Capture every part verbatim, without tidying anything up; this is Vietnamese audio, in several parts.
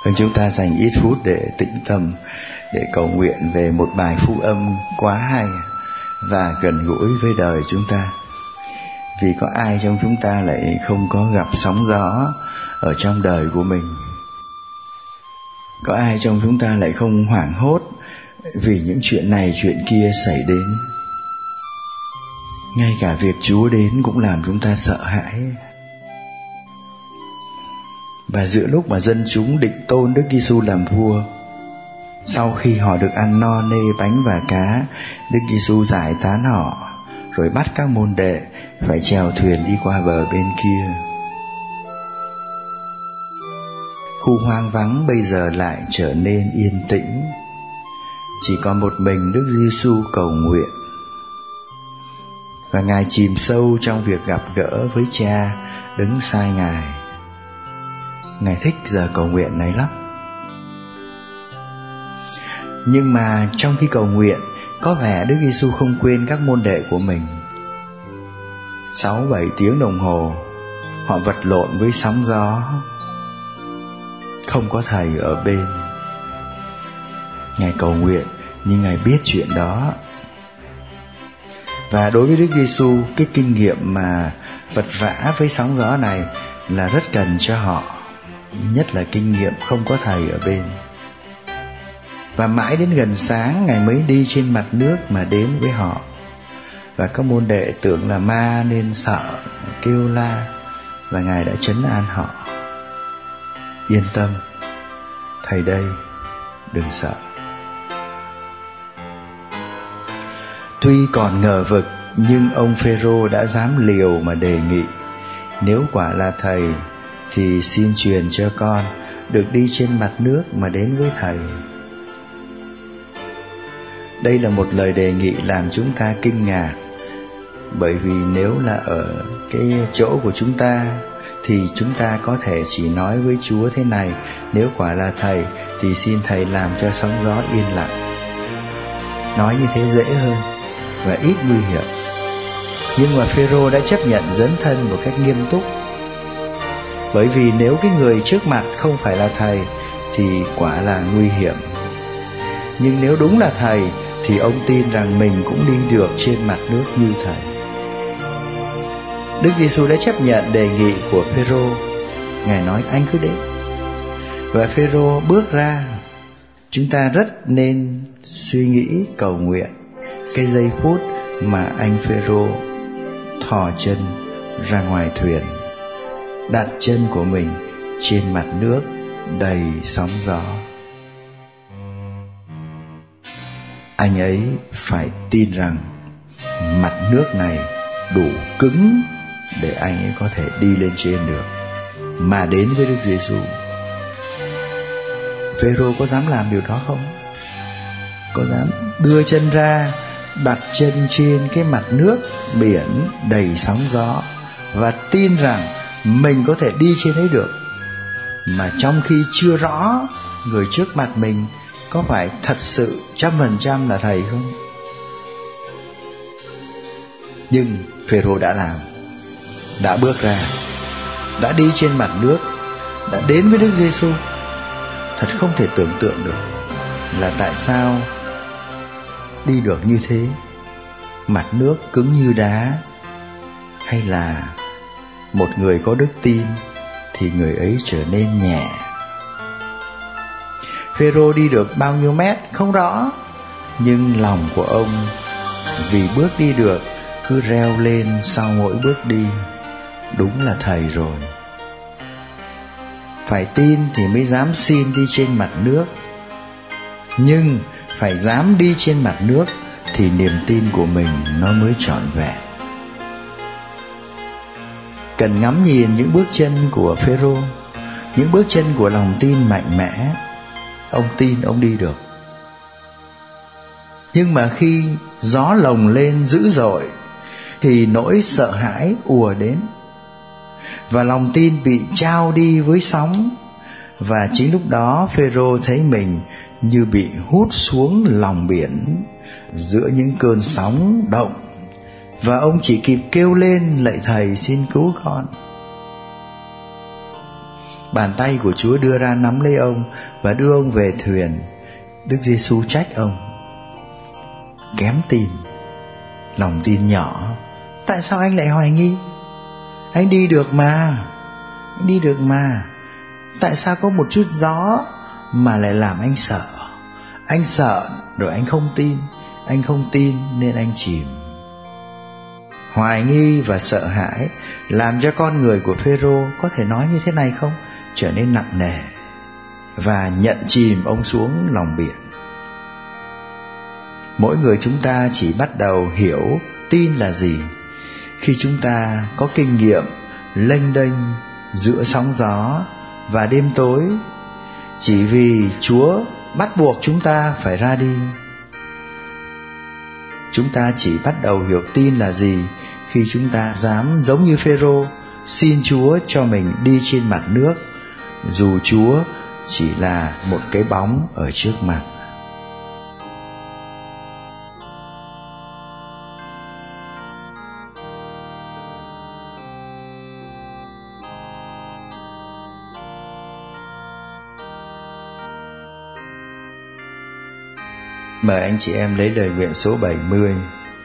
Chúng ta dành ít phút để tĩnh tâm, để cầu nguyện về một bài phúc âm quá hay và gần gũi với đời chúng ta. Vì có ai trong chúng ta lại không có gặp sóng gió ở trong đời của mình? Có ai trong chúng ta lại không hoảng hốt vì những chuyện này chuyện kia xảy đến? Ngay cả việc Chúa đến cũng làm chúng ta sợ hãi. Và giữa lúc mà dân chúng định tôn Đức Giêsu làm vua, sau khi họ được ăn no nê bánh và cá, Đức Giêsu giải tán họ, rồi bắt các môn đệ phải chèo thuyền đi qua bờ bên kia. Khu hoang vắng bây giờ lại trở nên yên tĩnh. Chỉ còn một mình Đức Giêsu cầu nguyện. Và Ngài chìm sâu trong việc gặp gỡ với Cha đứng sai Ngài. Ngài thích giờ cầu nguyện này lắm. Nhưng mà trong khi cầu nguyện, có vẻ Đức Giêsu không quên các môn đệ của mình. Sáu bảy tiếng đồng hồ họ vật lộn với sóng gió, không có Thầy ở bên. Ngài cầu nguyện nhưng Ngài biết chuyện đó. Và đối với Đức Giêsu, cái kinh nghiệm mà vật vã với sóng gió này là rất cần cho họ, nhất là kinh nghiệm không có Thầy ở bên. Và mãi đến gần sáng Ngài mới đi trên mặt nước mà đến với họ. Và các môn đệ tưởng là ma nên sợ, kêu la, và Ngài đã trấn an họ. Yên tâm, Thầy đây, đừng sợ. Tuy còn ngờ vực, nhưng ông Phêrô đã dám liều mà đề nghị: nếu quả là Thầy thì xin truyền cho con được đi trên mặt nước mà đến với Thầy. Đây là một lời đề nghị làm chúng ta kinh ngạc, bởi vì nếu là ở cái chỗ của chúng ta thì chúng ta có thể chỉ nói với Chúa thế này: nếu quả là Thầy thì xin Thầy làm cho sóng gió yên lặng. Nói như thế dễ hơn và ít nguy hiểm. Nhưng mà Phêrô đã chấp nhận dấn thân một cách nghiêm túc. Bởi vì nếu cái người trước mặt không phải là Thầy thì quả là nguy hiểm. Nhưng nếu đúng là Thầy thì ông tin rằng mình cũng đi được trên mặt nước như Thầy. Đức Giêsu đã chấp nhận đề nghị của Phêrô. Ngài nói: anh cứ đến. Và Phêrô bước ra. Chúng ta rất nên suy nghĩ cầu nguyện cái giây phút mà anh Phêrô thò chân ra ngoài thuyền, đặt chân của mình trên mặt nước đầy sóng gió. Anh ấy phải tin rằng mặt nước này đủ cứng để anh ấy có thể đi lên trên được, mà đến với Đức Giêsu. Phêrô có dám làm điều đó không? Có dám đưa chân ra, đặt chân trên cái mặt nước biển đầy sóng gió và tin rằng mình có thể đi trên ấy được, mà trong khi chưa rõ người trước mặt mình có phải thật sự trăm phần trăm là Thầy không? Nhưng Phêrô đã làm, đã bước ra, đã đi trên mặt nước, đã đến với Đức Giêsu. Thật không thể tưởng tượng được là tại sao đi được như thế, mặt nước cứng như đá, hay là một người có đức tin thì người ấy trở nên nhẹ. Phêrô đi được bao nhiêu mét không rõ, nhưng lòng của ông vì bước đi được cứ reo lên sau mỗi bước đi: đúng là Thầy rồi. Phải tin thì mới dám xin đi trên mặt nước. Nhưng phải dám đi trên mặt nước thì niềm tin của mình nó mới trọn vẹn. Cần ngắm nhìn những bước chân của Phêrô, những bước chân của lòng tin mạnh mẽ. Ông tin ông đi được. Nhưng mà khi gió lồng lên dữ dội thì nỗi sợ hãi ùa đến, và lòng tin bị trao đi với sóng. Và chính lúc đó Phêrô thấy mình như bị hút xuống lòng biển giữa những cơn sóng động, và ông chỉ kịp kêu lên: lạy Thầy, xin cứu con. bàn tay của Chúa đưa ra nắm lấy ông và đưa ông về thuyền. Đức Giêsu trách ông: kém tin, lòng tin nhỏ, tại sao anh lại hoài nghi? Anh đi được mà, anh đi được mà. Tại sao có một chút gió mà lại làm anh sợ? Anh sợ rồi anh không tin, anh không tin nên anh chìm. Hoài nghi và sợ hãi làm cho con người của Phêrô, có thể nói như thế này không, trở nên nặng nề và nhận chìm ông xuống lòng biển. Mỗi người chúng ta chỉ bắt đầu hiểu tin là gì khi chúng ta có kinh nghiệm lênh đênh giữa sóng gió và đêm tối, chỉ vì Chúa bắt buộc chúng ta phải ra đi. Chúng ta chỉ bắt đầu hiểu tin là gì khi chúng ta dám giống như Phêrô xin Chúa cho mình đi trên mặt nước, dù Chúa chỉ là một cái bóng ở trước mặt. Mời anh chị em lấy lời nguyện số bảy mươi.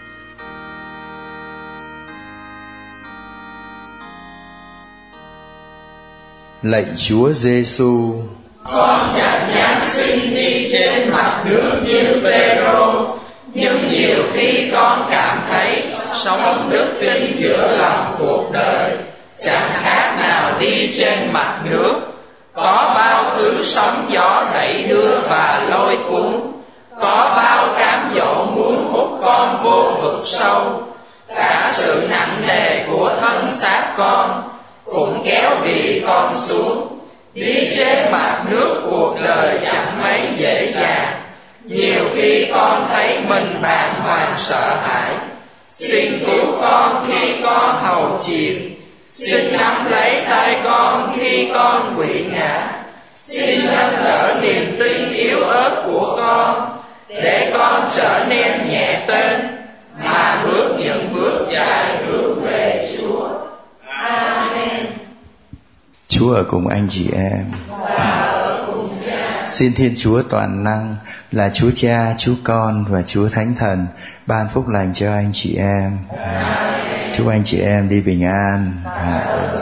Lạy Chúa Giêsu, con chẳng dám xin đi trên mặt nước như Phêrô, nhưng nhiều khi con cảm thấy sống đức tin giữa lòng cuộc đời chẳng khác nào đi trên mặt nước. Có bao thứ sóng gió đẩy đưa và lôi cuốn, có bao cám dỗ muốn hút con vô vực sâu. Cả sự nặng nề của thân xác con cũng kéo ghi con xuống. Đi trên mặt nước cuộc đời chẳng mấy dễ dàng, nhiều khi con thấy mình bàng hoàng sợ hãi. Xin cứu con khi con hầu chìm, xin nắm lấy tay con khi con quỵ ngã. Xin nâng đỡ niềm tin yếu ớt của con, để con trở nên nhẹ tên mà bước những bước dài hướng về Chúa. Amen. Chúa ở cùng anh chị em. Xin Thiên Chúa toàn năng là Chúa Cha, Chúa Con và Chúa Thánh Thần ban phúc lành cho anh chị em. Chúc anh chị em đi bình an.